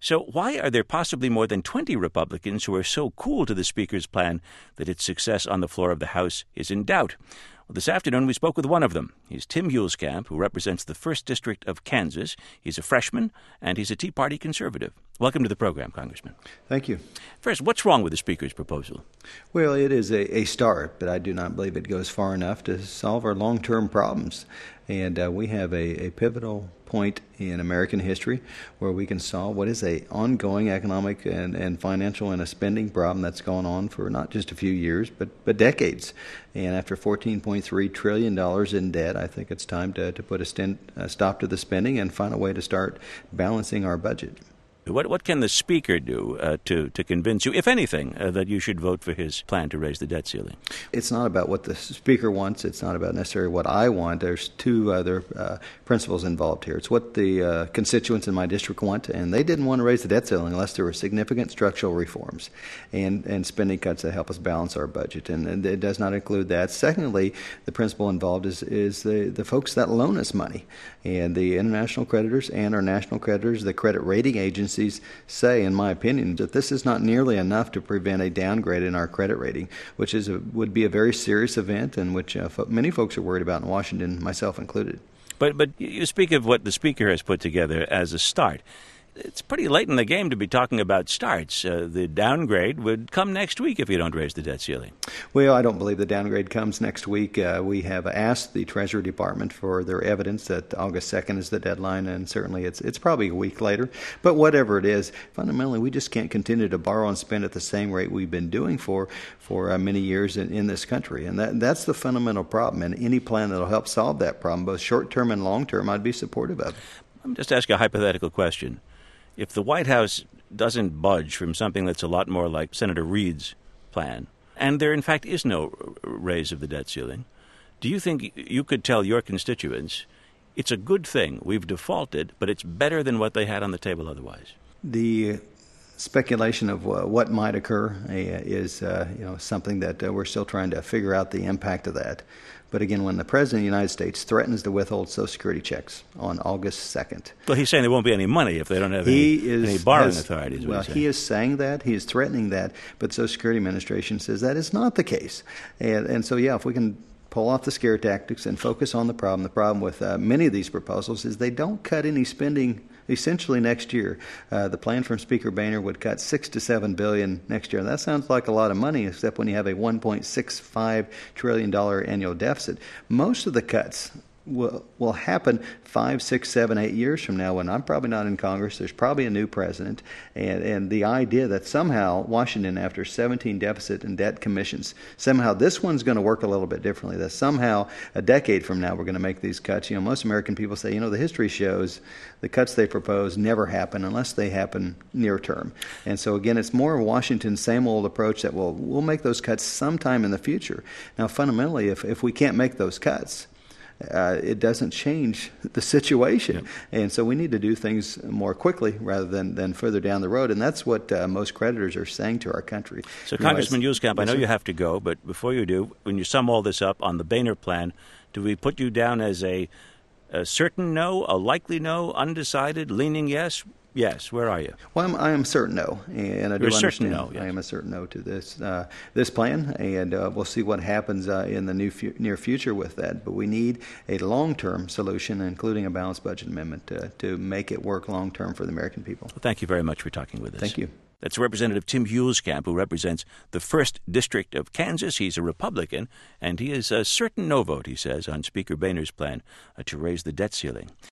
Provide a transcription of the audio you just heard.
So why are there possibly more than 20 Republicans who are so cool to the Speaker's plan that its success on the floor of the House is in doubt? Well, this afternoon we spoke with one of them. He's Tim Huelskamp, who represents the 1st District of Kansas. He's a freshman, and he's a Tea Party conservative. Welcome to the program, Congressman. Thank you. First, what's wrong with the Speaker's proposal? Well, it is a start, but I do not believe it goes far enough to solve our long-term problems. And we have a pivotal point in American history where we can solve what is an ongoing economic and financial and a spending problem that's gone on for not just a few years, but decades. And after $14.3 trillion in debt, I think it's time to put a stop to the spending and find a way to start balancing our budget. What can the Speaker do to convince you, if anything, that you should vote for his plan to raise the debt ceiling? It's not about what the Speaker wants. It's not about necessarily what I want. There's two other principles involved here. It's what the constituents in my district want, and they didn't want to raise the debt ceiling unless there were significant structural reforms and spending cuts that help us balance our budget, and it does not include that. Secondly, the principle involved is the folks that loan us money, and the international creditors and our national creditors, the credit rating agencies, say, in my opinion, that this is not nearly enough to prevent a downgrade in our credit rating, which would be a very serious event and which many folks are worried about in Washington, myself included. But you speak of what the Speaker has put together as a start. It's pretty late in the game to be talking about starts. The downgrade would come next week if you don't raise the debt ceiling. Well, I don't believe the downgrade comes next week. We have asked the Treasury Department for their evidence that August 2nd is the deadline, and certainly it's probably a week later. But whatever it is, fundamentally, we just can't continue to borrow and spend at the same rate we've been doing for many years in this country. And that's the fundamental problem. And any plan that will help solve that problem, both short-term and long-term, I'd be supportive of. Let me just ask you a hypothetical question. If the White House doesn't budge from something that's a lot more like Senator Reid's plan, and there in fact is no raise of the debt ceiling, do you think you could tell your constituents it's a good thing, we've defaulted, but it's better than what they had on the table otherwise? The speculation of what might occur is something that we're still trying to figure out the impact of that. But again, when the President of the United States threatens to withhold Social Security checks on August 2nd. Well, he's saying there won't be any money if they don't have any borrowing authorities. Well, he is saying that. He is threatening that. But the Social Security Administration says that is not the case. And so, yeah, if we can pull off the scare tactics and focus on the problem with many of these proposals is they don't cut any spending essentially next year. The plan from Speaker Boehner would cut $6 to $7 billion next year. That sounds like a lot of money, except when you have a $1.65 trillion annual deficit. Most of the cuts will happen 5, 6, 7, 8 years from now when I'm probably not in Congress. There's probably a new president. And the idea that somehow Washington, after 17 deficit and debt commissions, somehow this one's going to work a little bit differently, that somehow a decade from now we're going to make these cuts. Most American people say, the history shows the cuts they propose never happen unless they happen near term. And so, again, it's more of Washington's same old approach that we'll make those cuts sometime in the future. Now, fundamentally, if we can't make those cuts, it doesn't change the situation. Yep. And so we need to do things more quickly rather than further down the road. And that's what most creditors are saying to our country. So, Congressman Huelskamp, I know you have to go, but before you do, when you sum all this up on the Boehner plan, do we put you down as a certain no, a likely no, undecided, leaning yes? Yes. Where are you? Well, I am certain no, and I do understand. No, yes. I am a certain no to this plan, and we'll see what happens in the near future with that. But we need a long-term solution, including a balanced budget amendment, to make it work long-term for the American people. Well, thank you very much for talking with us. Thank you. That's Representative Tim Huelskamp, who represents the 1st District of Kansas. He's a Republican, and he is a certain no vote, he says, on Speaker Boehner's plan to raise the debt ceiling.